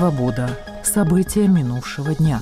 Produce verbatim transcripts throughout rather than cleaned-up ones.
«Свобода». События минувшего дня.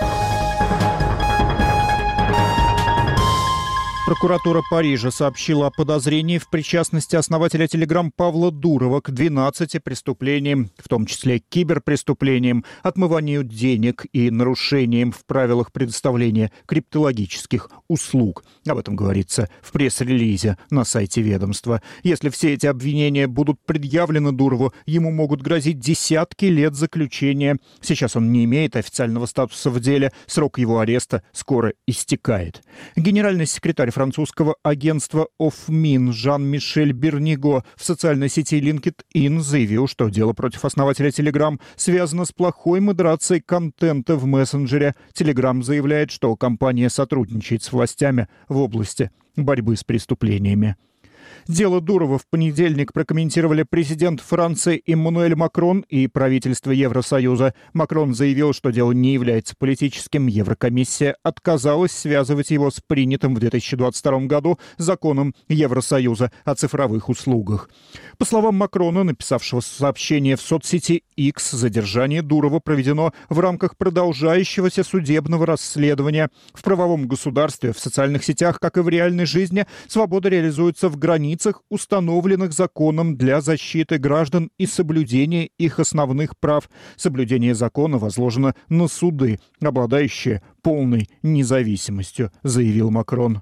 Прокуратура Парижа сообщила о подозрении в причастности основателя Telegram Павла Дурова к двенадцати преступлениям, в том числе киберпреступлениям, отмыванию денег и нарушениям в правилах предоставления криптологических услуг. Об этом говорится в пресс-релизе на сайте ведомства. Если все эти обвинения будут предъявлены Дурову, ему могут грозить десятки лет заключения. Сейчас он не имеет официального статуса в деле, срок его ареста скоро истекает. Генеральный секретарь французского агентства ОФМИН Жан-Мишель Берниго в социальной сети LinkedIn заявил, что дело против основателя Telegram связано с плохой модерацией контента в мессенджере. Telegram заявляет, что компания сотрудничает с властями в области борьбы с преступлениями. Дело Дурова в понедельник прокомментировали президент Франции Эммануэль Макрон и правительство Евросоюза. Макрон заявил, что дело не является политическим. Еврокомиссия отказалась связывать его с принятым в две тысячи двадцать втором году законом Евросоюза о цифровых услугах. По словам Макрона, написавшего сообщение в соцсети X, задержание Дурова проведено в рамках продолжающегося судебного расследования. В правовом государстве, в социальных сетях, как и в реальной жизни, свобода реализуется в границах, установленных законом для защиты граждан и соблюдения их основных прав. Соблюдение закона возложено на суды, обладающие полной независимостью, заявил Макрон.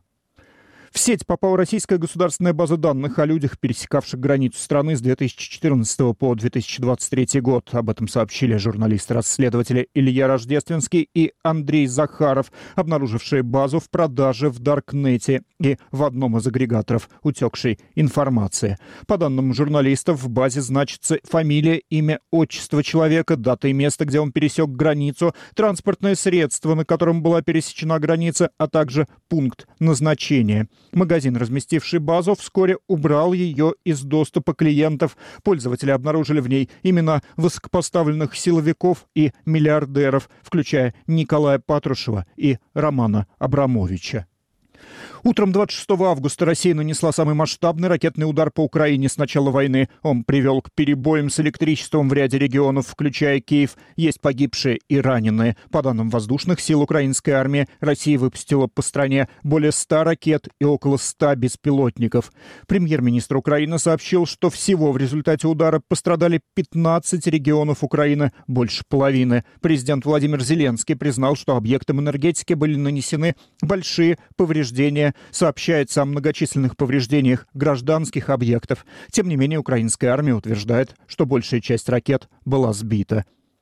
В сеть попала российская государственная база данных о людях, пересекавших границу страны с две тысячи четырнадцатого по две тысячи двадцать третий год. Об этом сообщили журналисты-расследователи Илья Рождественский и Андрей Захаров, обнаружившие базу в продаже в Даркнете и в одном из агрегаторов утекшей информации. По данным журналистов, в базе значится фамилия, имя, отчество человека, дата и место, где он пересек границу, транспортное средство, на котором была пересечена граница, а также пункт назначения. Магазин, разместивший базу, вскоре убрал ее из доступа клиентов. Пользователи обнаружили в ней имена высокопоставленных силовиков и миллиардеров, включая Николая Патрушева и Романа Абрамовича. Утром двадцать шестого августа Россия нанесла самый масштабный ракетный удар по Украине с начала войны. Он привел к перебоям с электричеством в ряде регионов, включая Киев. Есть погибшие и раненые. По данным воздушных сил украинской армии, Россия выпустила по стране более ста ракет и около ста беспилотников. Премьер-министр Украины сообщил, что всего в результате удара пострадали пятнадцать регионов Украины, больше половины. Президент Владимир Зеленский признал, что объектам энергетики были нанесены большие повреждения. Сообщается о многочисленных повреждениях гражданских объектов. Тем не менее, украинская армия утверждает, что большая часть ракет была сбита.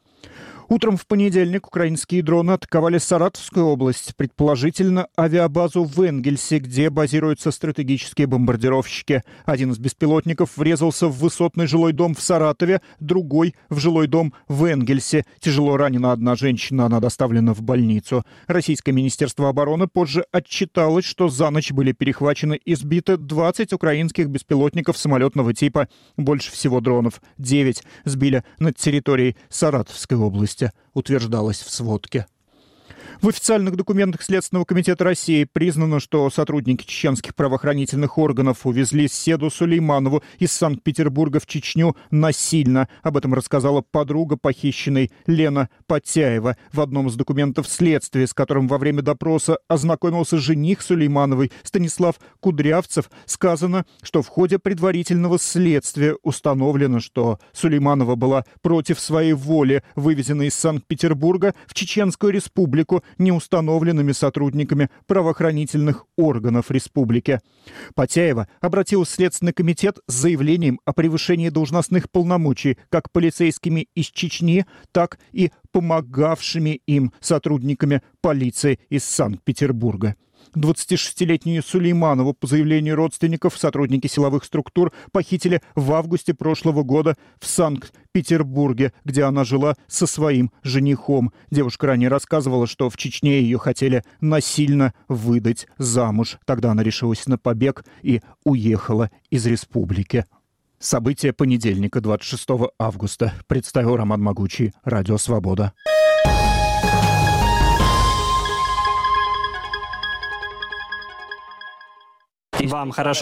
Утром в понедельник украинские дроны атаковали Саратовскую область, предположительно авиабазу в Энгельсе, где базируются стратегические бомбардировщики. Один из беспилотников врезался в высотный жилой дом в Саратове, другой — в жилой дом в Энгельсе. Тяжело ранена одна женщина, она доставлена в больницу. Российское министерство обороны позже отчиталось, что за ночь были перехвачены и сбиты двадцать украинских беспилотников самолетного типа. Больше всего дронов — девять — сбили над территорией Саратовской области, утверждалось в сводке. В официальных документах Следственного комитета России признано, что сотрудники чеченских правоохранительных органов увезли Седу Сулейманову из Санкт-Петербурга в Чечню насильно. Об этом рассказала подруга похищенной Лена Потяева. В одном из документов следствия, с которым во время допроса ознакомился жених Сулеймановой Станислав Кудрявцев, сказано, что в ходе предварительного следствия установлено, что Сулейманова была против своей воли вывезена из Санкт-Петербурга в Чеченскую республику неустановленными сотрудниками правоохранительных органов республики. Потяева обратилась в Следственный комитет с заявлением о превышении должностных полномочий как полицейскими из Чечни, так и помогавшими им сотрудниками полиции из Санкт-Петербурга. двадцатишестилетнюю Сулейманову, по заявлению родственников, сотрудники силовых структур похитили в августе прошлого года в Санкт-Петербурге, где она жила со своим женихом. Девушка ранее рассказывала, что в Чечне ее хотели насильно выдать замуж. Тогда она решилась на побег и уехала из республики. События понедельника, двадцать шестого августа. Представил Роман Могучий, Радио Свобода. Вам хорошо